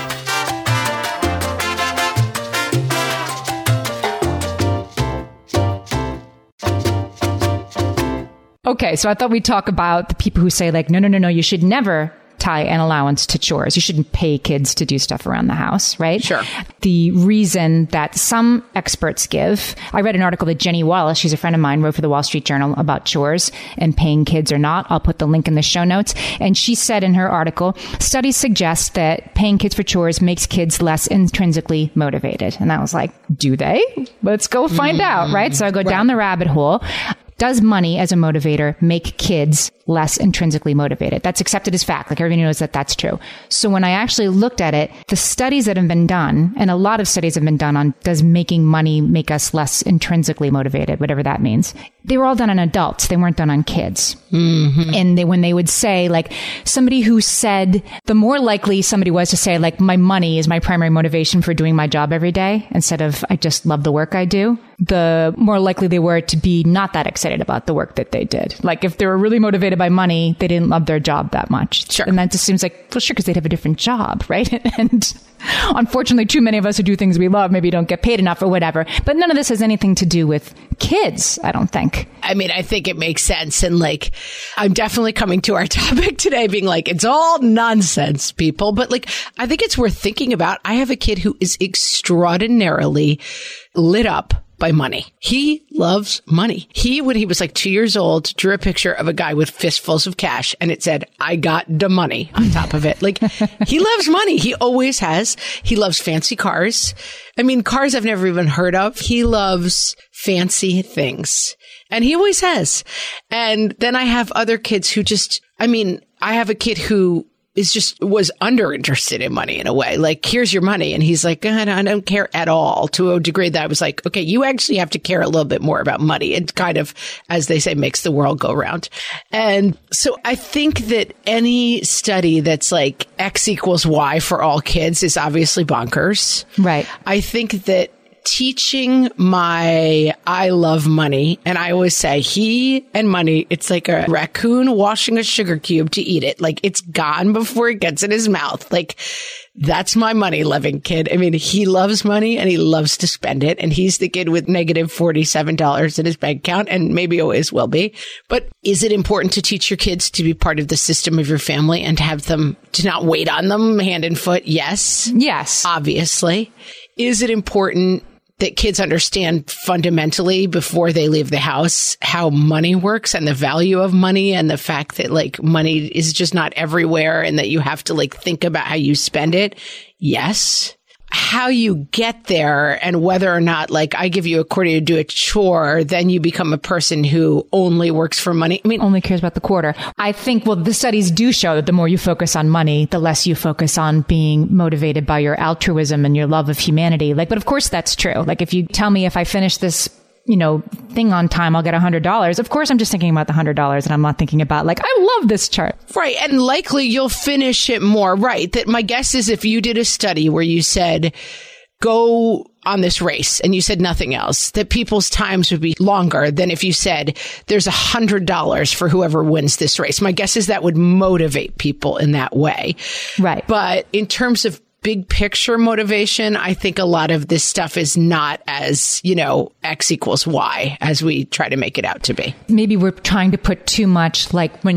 Okay, so I thought we'd talk about the people who say, like, no, no, no, no, you should never tie an allowance to chores. You shouldn't pay kids to do stuff around the house, right? Sure. The reason that some experts give, I read an article that Jenny Wallace, she's a friend of mine, wrote for the Wall Street Journal about chores and paying kids or not. I'll put the link in the show notes. And she said in her article, studies suggest that paying kids for chores makes kids less intrinsically motivated. And I was like, do they? Let's go find mm, out, right? So I go right. down the rabbit hole. Does money as a motivator make kids less intrinsically motivated? That's accepted as fact. Like, everybody knows that that's true. So when I actually looked at it, the studies that have been done, and a lot of studies have been done on does making money make us less intrinsically motivated, whatever that means. They were all done on adults. They weren't done on kids. Mm-hmm. And they, when they would say, like, somebody who said, the more likely somebody was to say, like, my money is my primary motivation for doing my job every day, instead of I just love the work I do, the more likely they were to be not that excited about the work that they did. Like, if they were really motivated by money, they didn't love their job that much. Sure. And that just seems like, well, sure, because they'd have a different job, right? And unfortunately, too many of us who do things we love maybe don't get paid enough or whatever. But none of this has anything to do with kids, I don't think. I mean, I think it makes sense. And like, I'm definitely coming to our topic today being like, it's all nonsense, people. But like, I think it's worth thinking about. I have a kid who is extraordinarily lit up by money. He loves money. He, when he was like two years old, drew a picture of a guy with fistfuls of cash and it said, I got the money on top of it. Like, he loves money. He always has. He loves fancy cars. I mean, cars I've never even heard of. He loves fancy things. And he always has. And then I have other kids who just, I mean, I have a kid who is just was under interested in money in a way. Like, here's your money. And he's like, God, I don't care at all, to a degree that I was like, okay, you actually have to care a little bit more about money. It kind of, as they say, makes the world go round. And so I think that any study that's like X equals Y for all kids is obviously bonkers. Right. I think that teaching my I love money, and I always say he and money, it's like a raccoon washing a sugar cube to eat it. Like, it's gone before it gets in his mouth. Like, that's my money loving kid. I mean, he loves money and he loves to spend it. And he's the kid with negative forty-seven dollars in his bank account, and maybe always will be. But is it important to teach your kids to be part of the system of your family and to have them, to not wait on them hand and foot? Yes. Yes. Obviously. Is it important that kids understand fundamentally before they leave the house how money works and the value of money, and the fact that like money is just not everywhere and that you have to like think about how you spend it? Yes. How you get there and whether or not, like, I give you a quarter to do a chore, then you become a person who only works for money. I mean, only cares about the quarter. I think, well, the studies do show that the more you focus on money, the less you focus on being motivated by your altruism and your love of humanity. Like, but of course that's true. Like, if you tell me if I finish this, you know, thing on time, I'll get a hundred dollars. Of course, I'm just thinking about the hundred dollars and I'm not thinking about like, I love this chart. Right. And likely you'll finish it more. Right. That my guess is if you did a study where you said, go on this race and you said nothing else, that people's times would be longer than if you said there's a hundred dollars for whoever wins this race. My guess is that would motivate people in that way. Right. But in terms of big picture motivation, I think a lot of this stuff is not as, you know, X equals Y as we try to make it out to be. Maybe we're trying to put too much, like when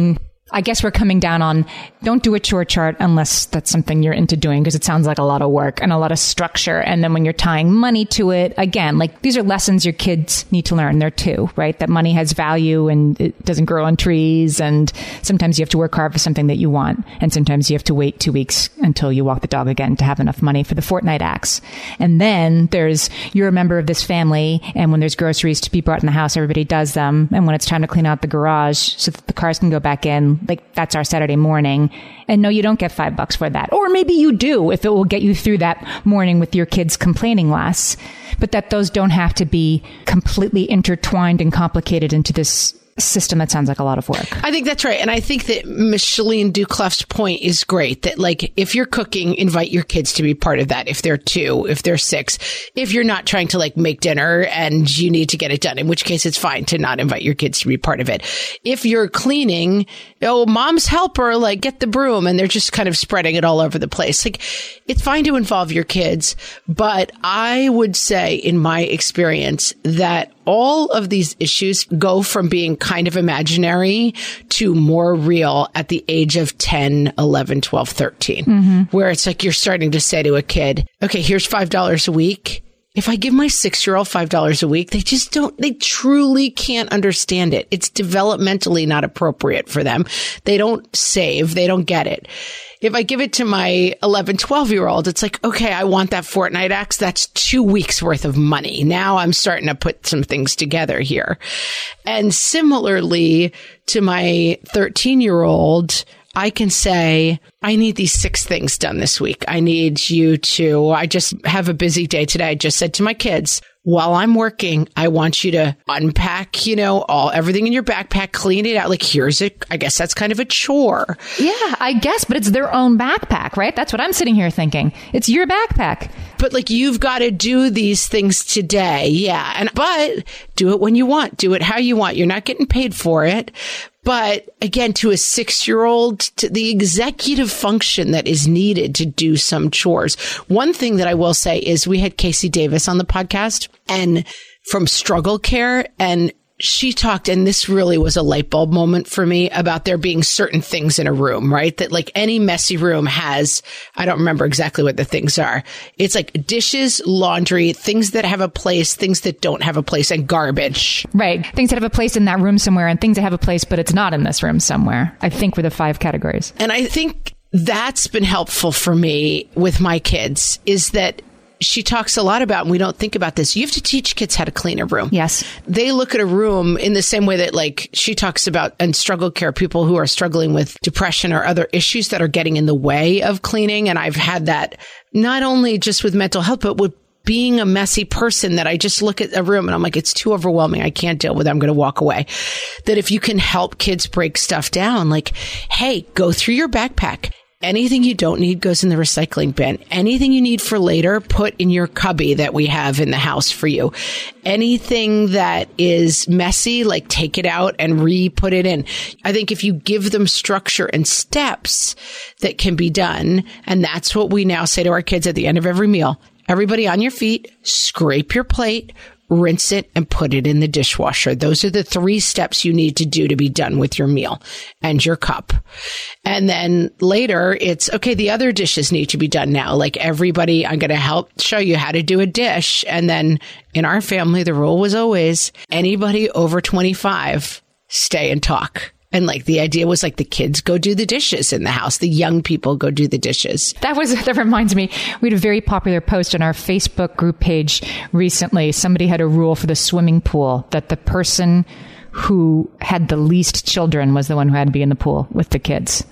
I guess we're coming down on don't do a chore chart unless that's something you're into doing, because it sounds like a lot of work and a lot of structure. And then when you're tying money to it, again, like these are lessons your kids need to learn. They're two, right? That money has value and it doesn't grow on trees. And sometimes you have to work hard for something that you want. And sometimes you have to wait two weeks until you walk the dog again to have enough money for the fortnight acts. And then there's, you're a member of this family. And when there's groceries to be brought in the house, everybody does them. And when it's time to clean out the garage so that the cars can go back in, like that's our Saturday morning. And no, you don't get five bucks for that. Or maybe you do if it will get you through that morning with your kids complaining less. But that those don't have to be completely intertwined and complicated into this system that sounds like a lot of work. I think that's right. And I think that Miss Shalene Duclough's point is great, that like, if you're cooking, invite your kids to be part of that. If they're two, if they're six, if you're not trying to like make dinner and you need to get it done, in which case it's fine to not invite your kids to be part of it. If you're cleaning, oh, mom's helper, like get the broom, and they're just kind of spreading it all over the place. Like, it's fine to involve your kids, but I would say in my experience that all of these issues go from being kind of imaginary to more real at the age of ten, eleven, twelve, thirteen, mm-hmm. where it's like you're starting to say to a kid, okay, here's five dollars a week. If I give my six-year-old five dollars a week, they just don't, they truly can't understand it. It's developmentally not appropriate for them. They don't save. They don't get it. If I give it to my eleven, twelve year old, it's like, okay, I want that fortnight X. That's two weeks worth of money. Now I'm starting to put some things together here. And similarly to my thirteen year old, I can say, I need these six things done this week. I need you to, I just have a busy day today. I just said to my kids, while I'm working, I want you to unpack, you know, all, everything in your backpack, clean it out. Like, here's it. I guess that's kind of a chore. Yeah, I guess, but it's their own backpack, right? That's what I'm sitting here thinking. It's your backpack. But like, you've got to do these things today. Yeah. And, but do it when you want. Do it how you want. You're not getting paid for it. But again, to a six-year-old, to the executive function that is needed to do some chores. One thing that I will say is we had Casey Davis on the podcast and from Struggle Care, and she talked, and this really was a light bulb moment for me, about there being certain things in a room, right? That like any messy room has, I don't remember exactly what the things are. It's like dishes, laundry, things that have a place, things that don't have a place, and garbage. Right. Things that have a place in that room somewhere and things that have a place, but it's not in this room somewhere. I think were the five categories. And I think that's been helpful for me with my kids, is that she talks a lot about, and we don't think about this, you have to teach kids how to clean a room. Yes. They look at a room in the same way that, like, she talks about in Struggle Care, people who are struggling with depression or other issues that are getting in the way of cleaning. And I've had that not only just with mental health, but with being a messy person, that I just look at a room and I'm like, it's too overwhelming. I can't deal with it. I'm going to walk away. That if you can help kids break stuff down, like, hey, go through your backpack. Anything you don't need goes in the recycling bin. Anything you need for later, put in your cubby that we have in the house for you. Anything that is messy, like, take it out and re-put it in. I think if you give them structure and steps that can be done, and that's what we now say to our kids at the end of every meal. Everybody on your feet, scrape your plate, rinse it, and put it in the dishwasher. Those are the three steps you need to do to be done with your meal and your cup. And then later it's, okay, the other dishes need to be done now. Like, everybody, I'm going to help show you how to do a dish. And then in our family, the rule was always anybody over twenty-five, stay and talk. And like, the idea was like, the kids go do the dishes in the house. The young people go do the dishes. That was, that reminds me, we had a very popular post on our Facebook group page recently. Somebody had a rule for the swimming pool that the person who had the least children was the one who had to be in the pool with the kids.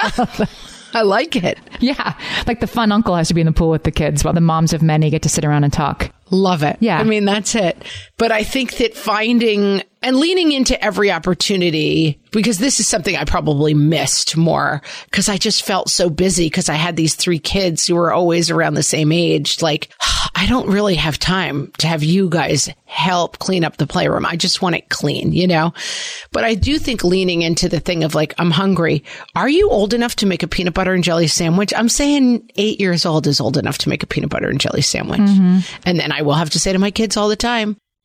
I like it. Yeah. Like, the fun uncle has to be in the pool with the kids while the moms of many get to sit around and talk. Love it. Yeah. I mean, that's it. But I think that finding and leaning into every opportunity, because this is something I probably missed more because I just felt so busy because I had these three kids who were always around the same age. Like, I don't really have time to have you guys help clean up the playroom. I just want it clean, you know? But I do think leaning into the thing of like, I'm hungry. Are you old enough to make a peanut butter and jelly sandwich? I'm saying eight years old is old enough to make a peanut butter and jelly sandwich. Mm-hmm. And then I will have to say to my kids all the time,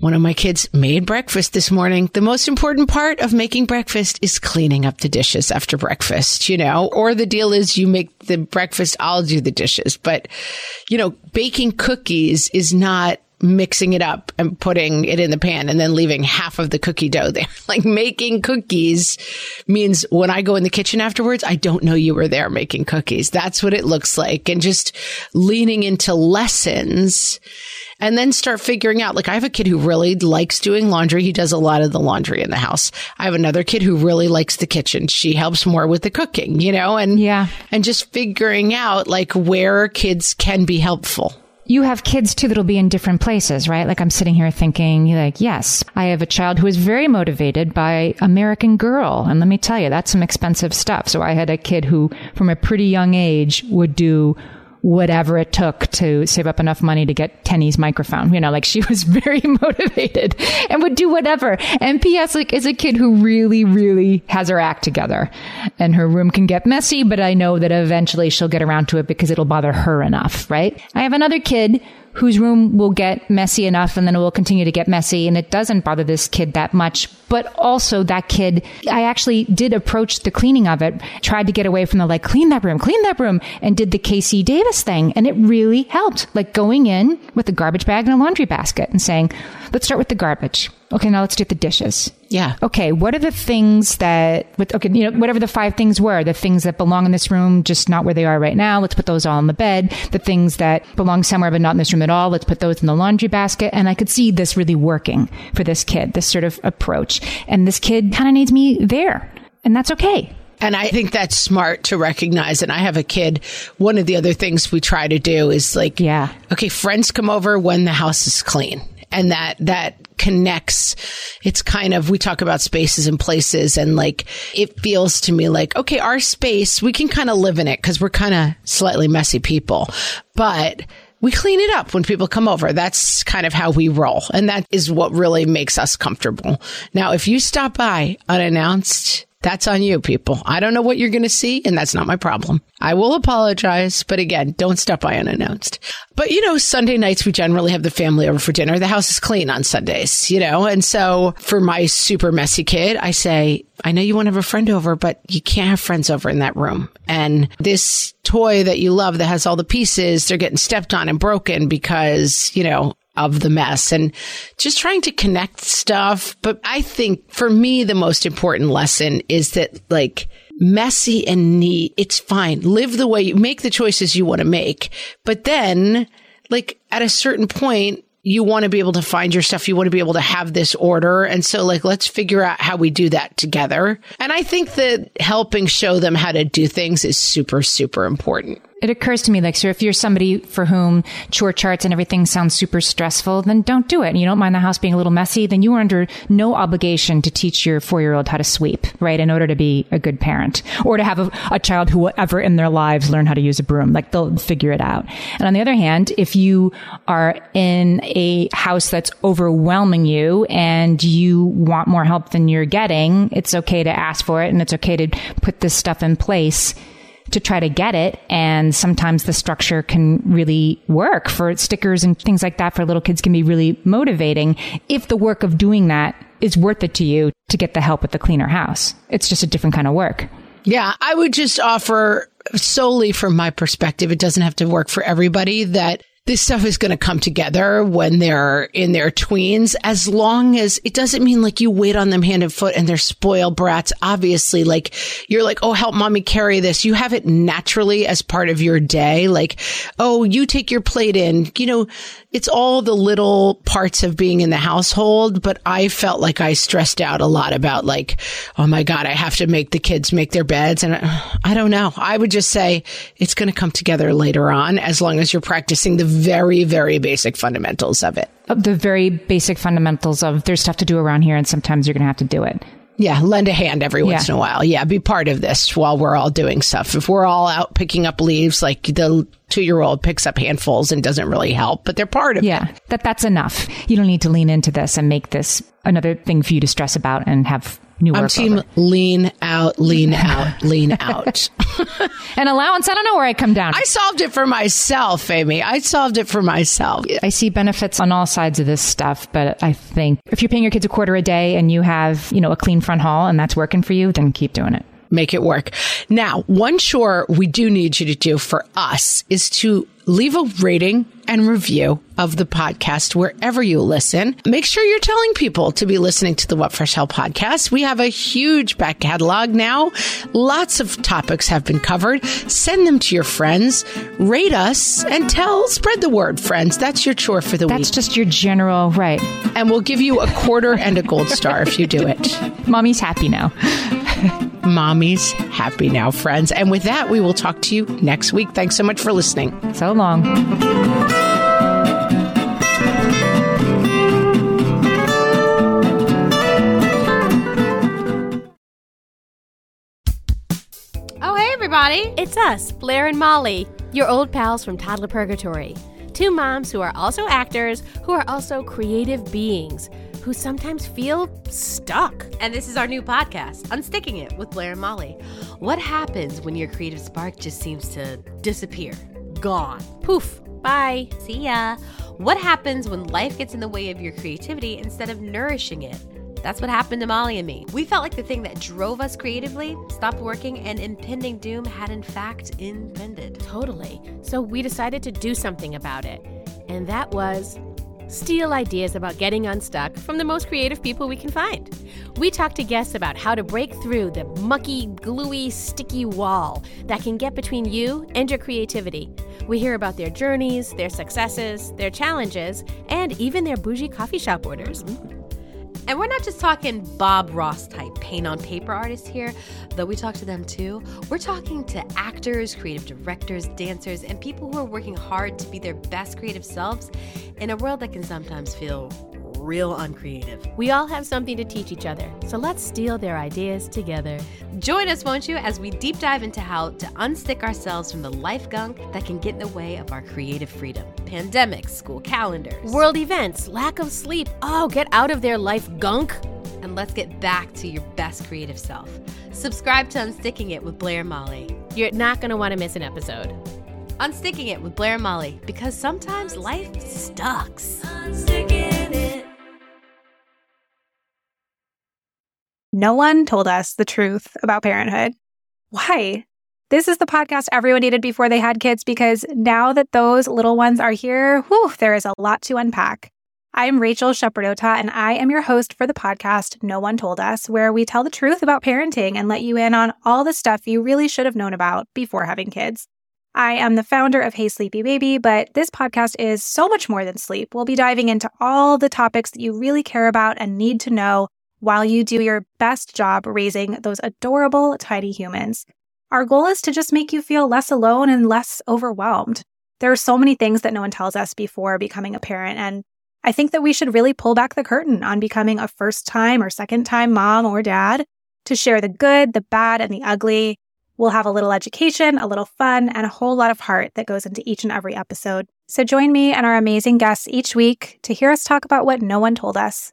One of my kids made breakfast this morning. The most important part of making breakfast is cleaning up the dishes after breakfast, you know, or the deal is you make the breakfast, I'll do the dishes. But, you know, baking cookies is not mixing it up and putting it in the pan and then leaving half of the cookie dough there. Like making cookies means when I go in the kitchen afterwards, I don't know you were there making cookies. That's what it looks like. And just leaning into lessons and then start figuring out, like I have a kid who really likes doing laundry. He does a lot of the laundry in the house. I have another kid who really likes the kitchen. She helps more with the cooking, you know, and, yeah. and just figuring out like where kids can be helpful. You have kids too that'll be in different places, right? Like I'm sitting here thinking like, yes, I have a child who is very motivated by American Girl. And let me tell you, that's some expensive stuff. So I had a kid who from a pretty young age would do whatever it took to save up enough money to get Tenny's microphone. You know, like she was very motivated and would do whatever. And P S like is a kid who really, really has her act together. And her room can get messy, but I know that eventually she'll get around to it because it'll bother her enough, right? I have another kid whose room will get messy enough and then it will continue to get messy. And it doesn't bother this kid that much. But also that kid, I actually did approach the cleaning of it, tried to get away from the like, clean that room, clean that room, and did the K C Davis thing. And it really helped. Like going in with a garbage bag and a laundry basket and saying, let's start with the garbage. Okay, now let's do the dishes. Yeah. Okay, what are the things that, okay, you know, whatever the five things were, the things that belong in this room, just not where they are right now, let's put those all in the bed. The things that belong somewhere but not in this room at all, let's put those in the laundry basket. And I could see this really working for this kid, this sort of approach. And this kid kind of needs me there. And that's okay. And I think that's smart to recognize. And I have a kid. One of the other things we try to do is like, yeah, okay, friends come over when the house is clean. And that, that connects. It's kind of, we talk about spaces and places and like, it feels to me like, okay, our space, we can kind of live in it because we're kind of slightly messy people, but we clean it up when people come over. That's kind of how we roll. And that is what really makes us comfortable. Now, if you stop by unannounced, that's on you, people. I don't know what you're going to see, and that's not my problem. I will apologize, but again, don't stop by unannounced. But, you know, Sunday nights, we generally have the family over for dinner. The house is clean on Sundays, you know? And so for my super messy kid, I say, I know you want to have a friend over, but you can't have friends over in that room. And this toy that you love that has all the pieces, they're getting stepped on and broken because, you know, of the mess and just trying to connect stuff. But I think for me, the most important lesson is that like messy and neat, it's fine. Live the way you make the choices you want to make. But then like at a certain point, you want to be able to find your stuff. You want to be able to have this order. And so like, let's figure out how we do that together. And I think that helping show them how to do things is super, super important. It occurs to me, like, so if you're somebody for whom chore charts and everything sounds super stressful, then don't do it. And you don't mind the house being a little messy, then you are under no obligation to teach your four-year-old how to sweep, right? In order to be a good parent or to have a, a child who will ever in their lives learn how to use a broom. Like they'll figure it out. And on the other hand, if you are in a house that's overwhelming you and you want more help than you're getting, it's okay to ask for it and it's okay to put this stuff in place to try to get it. And sometimes the structure can really work for stickers and things like that for little kids can be really motivating if the work of doing that is worth it to you to get the help with the cleaner house. It's just a different kind of work. Yeah, I would just offer solely from my perspective, it doesn't have to work for everybody, that this stuff is going to come together when they're in their tweens, as long as it doesn't mean like you wait on them hand and foot and they're spoiled brats. Obviously, like you're like, oh, help mommy carry this. You have it naturally as part of your day. Like, oh, you take your plate in, you know, it's all the little parts of being in the household. But I felt like I stressed out a lot about like, oh my God, I have to make the kids make their beds. And I, I don't know. I would just say it's going to come together later on, as long as you're practicing the very, very basic fundamentals of it. The very basic fundamentals of there's stuff to do around here and sometimes you're going to have to do it. Yeah, lend a hand every once yeah. in a while. Yeah, be part of this while we're all doing stuff. If we're all out picking up leaves, like the two-year-old picks up handfuls and doesn't really help, but they're part of yeah, it. Yeah, that that's enough. You don't need to lean into this and make this another thing for you to stress about and have new I'm work team over. lean out, lean out, lean out. An allowance, I don't know where I come down. I solved it for myself, Amy. I solved it for myself. I see benefits on all sides of this stuff, but I think if you're paying your kids a quarter a day and you have, you know, a clean front hall and that's working for you, then keep doing it. Make it work. Now, one chore we do need you to do for us is to leave a rating and review of the podcast wherever you listen. Make sure you're telling people to be listening to the What Fresh Hell podcast. We have a huge back catalog now. Lots of topics have been covered. Send them to your friends. Rate us and tell, spread the word, friends. That's your chore for the That's week. That's just your general, right. And we'll give you a quarter and a gold star if you do it. Mommy's happy now. Mommy's happy now, friends. And with that, we will talk to you next week. Thanks so much for listening. So long. Oh, hey, everybody. It's us, Blair and Molly, your old pals from Toddler Purgatory. Two moms who are also actors, who are also creative beings, who sometimes feel stuck. And this is our new podcast, Unsticking It with Blair and Molly. What happens when your creative spark just seems to disappear? Gone. Poof. Bye. See ya. What happens when life gets in the way of your creativity instead of nourishing it? That's what happened to Molly and me. We felt like the thing that drove us creatively stopped working and impending doom had in fact impended. Totally. So we decided to do something about it. And that was steal ideas about getting unstuck from the most creative people we can find. We talk to guests about how to break through the mucky, gluey, sticky wall that can get between you and your creativity. We hear about their journeys, their successes, their challenges, and even their bougie coffee shop orders. And we're not just talking Bob Ross type paint on paper artists here, though we talk to them too. We're talking to actors, creative directors, dancers, and people who are working hard to be their best creative selves in a world that can sometimes feel real uncreative. We all have something to teach each other, so let's steal their ideas together. Join us, won't you, as we deep dive into how to unstick ourselves from the life gunk that can get in the way of our creative freedom. Pandemics, school calendars, world events, lack of sleep. Oh, get out of their life gunk. And let's get back to your best creative self. Subscribe to Unsticking It with Blair and Molly. You're not going to want to miss an episode. Unsticking It with Blair and Molly, because sometimes life sucks. Unsticking it. No one told us the truth about parenthood. Why? This is the podcast everyone needed before they had kids, because now that those little ones are here, whew, there is a lot to unpack. I'm Rachel Shepardota, and I am your host for the podcast No One Told Us, where we tell the truth about parenting and let you in on all the stuff you really should have known about before having kids. I am the founder of Hey Sleepy Baby, but this podcast is so much more than sleep. We'll be diving into all the topics that you really care about and need to know while you do your best job raising those adorable, tiny humans. Our goal is to just make you feel less alone and less overwhelmed. There are so many things that no one tells us before becoming a parent, and I think that we should really pull back the curtain on becoming a first-time or second-time mom or dad to share the good, the bad, and the ugly. We'll have a little education, a little fun, and a whole lot of heart that goes into each and every episode. So join me and our amazing guests each week to hear us talk about what no one told us.